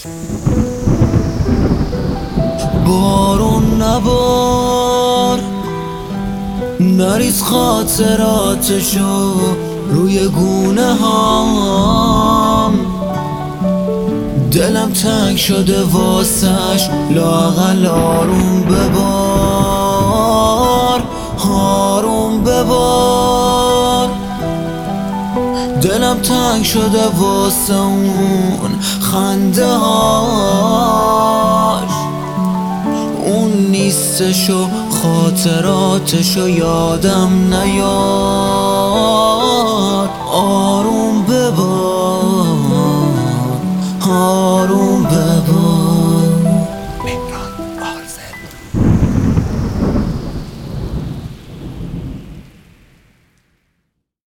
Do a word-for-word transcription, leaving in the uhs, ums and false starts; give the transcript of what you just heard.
بارون نبار، نریز خاطراتشو روی گونه هام. دلم تنگ شده واسش، لااقل آروم ببار، آروم ببار. دلم تنگ شده واسه اون خنده هاش، اون نیستش و خاطراتشو یادم نیاد.